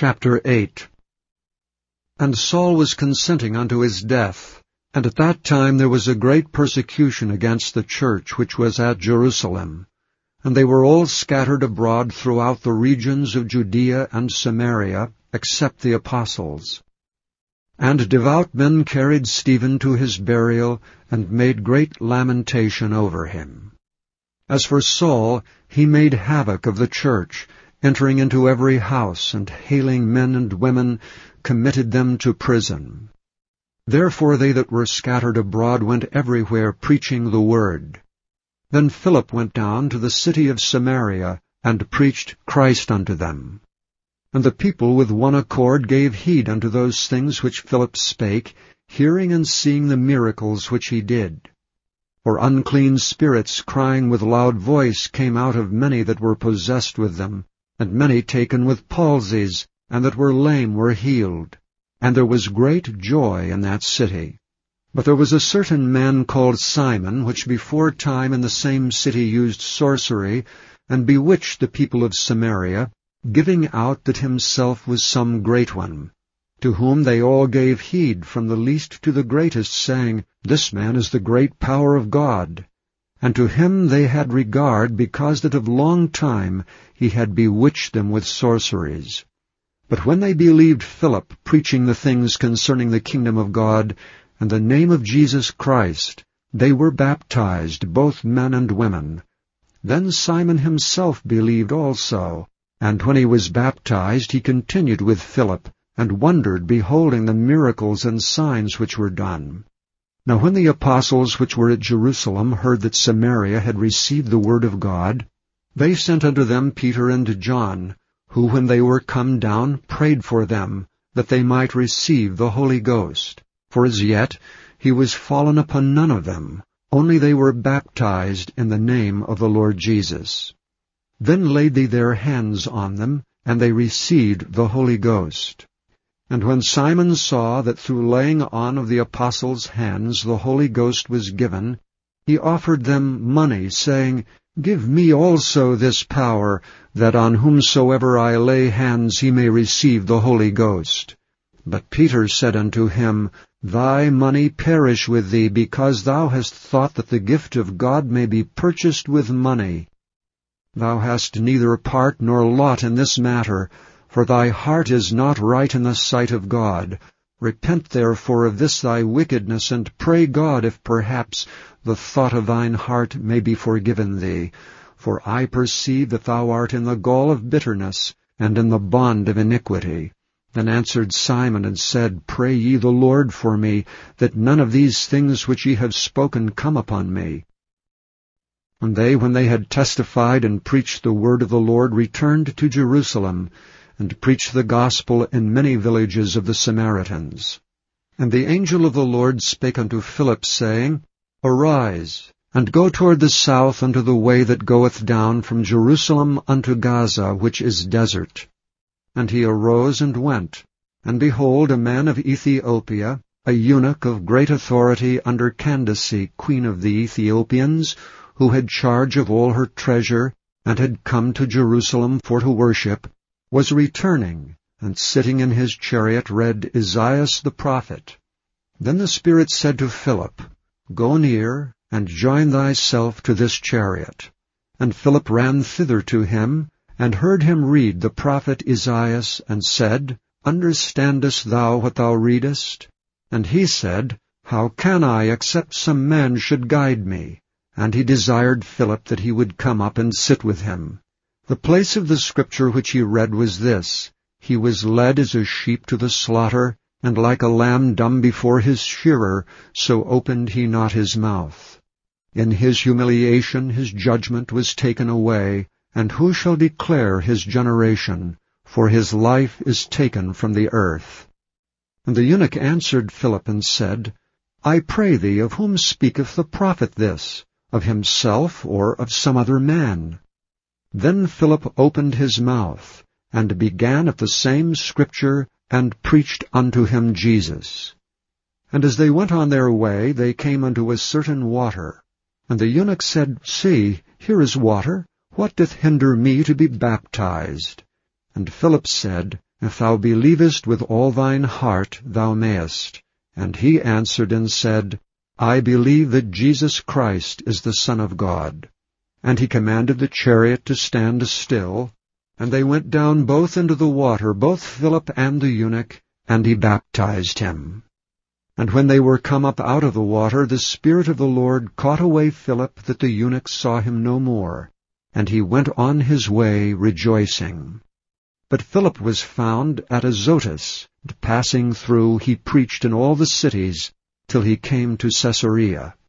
Chapter 8. And Saul was consenting unto his death, and at that time there was a great persecution against the church which was at Jerusalem. And they were all scattered abroad throughout the regions of Judea and Samaria, except the apostles. And devout men carried Stephen to his burial, and made great lamentation over him. As for Saul, he made havoc of the church, entering into every house, and hailing men and women, committed them to prison. Therefore they that were scattered abroad went everywhere preaching the word. Then Philip went down to the city of Samaria, and preached Christ unto them. And the people with one accord gave heed unto those things which Philip spake, hearing and seeing the miracles which he did. For unclean spirits, crying with loud voice, came out of many that were possessed with them, and many taken with palsies, and that were lame were healed. And there was great joy in that city. But there was a certain man called Simon, which before time in the same city used sorcery, and bewitched the people of Samaria, giving out that himself was some great one, to whom they all gave heed from the least to the greatest, saying, This man is the great power of God. And to him they had regard, because that of long time he had bewitched them with sorceries. But when they believed Philip preaching the things concerning the kingdom of God, and the name of Jesus Christ, they were baptized, both men and women. Then Simon himself believed also, and when he was baptized he continued with Philip, and wondered, beholding the miracles and signs which were done. Now when the apostles which were at Jerusalem heard that Samaria had received the word of God, they sent unto them Peter and John, who when they were come down prayed for them, that they might receive the Holy Ghost. For as yet he was fallen upon none of them, only they were baptized in the name of the Lord Jesus. Then laid they their hands on them, and they received the Holy Ghost. And when Simon saw that through laying on of the apostles' hands the Holy Ghost was given, he offered them money, saying, Give me also this power, that on whomsoever I lay hands he may receive the Holy Ghost. But Peter said unto him, Thy money perish with thee, because thou hast thought that the gift of God may be purchased with money. Thou hast neither part nor lot in this matter, for thy heart is not right in the sight of God. Repent therefore of this thy wickedness, and pray God if perhaps the thought of thine heart may be forgiven thee. For I perceive that thou art in the gall of bitterness, and in the bond of iniquity. Then answered Simon, and said, Pray ye the Lord for me, that none of these things which ye have spoken come upon me. And they, when they had testified and preached the word of the Lord, returned to Jerusalem, and preached the gospel in many villages of the Samaritans. And the angel of the Lord spake unto Philip, saying, Arise, and go toward the south unto the way that goeth down from Jerusalem unto Gaza, which is desert. And he arose and went. And behold, a man of Ethiopia, a eunuch of great authority under Candace, queen of the Ethiopians, who had charge of all her treasure, and had come to Jerusalem for to worship, was returning, and sitting in his chariot read Isaias the prophet. Then the Spirit said to Philip, Go near, and join thyself to this chariot. And Philip ran thither to him, and heard him read the prophet Isaias, and said, Understandest thou what thou readest? And he said, How can I, except some man should guide me? And he desired Philip that he would come up and sit with him. The place of the scripture which he read was this, He was led as a sheep to the slaughter, and like a lamb dumb before his shearer, so opened he not his mouth. In his humiliation his judgment was taken away, and who shall declare his generation? For his life is taken from the earth. And the eunuch answered Philip and said, I pray thee, of whom speaketh the prophet this? Of himself, or of some other man? Then Philip opened his mouth, and began at the same scripture, and preached unto him Jesus. And as they went on their way, they came unto a certain water. And the eunuch said, See, here is water. What doth hinder me to be baptized? And Philip said, If thou believest with all thine heart, thou mayest. And he answered and said, I believe that Jesus Christ is the Son of God. And he commanded the chariot to stand still. And they went down both into the water, both Philip and the eunuch, and he baptized him. And when they were come up out of the water, the Spirit of the Lord caught away Philip, that the eunuch saw him no more. And he went on his way rejoicing. But Philip was found at Azotus, and passing through he preached in all the cities, till he came to Caesarea.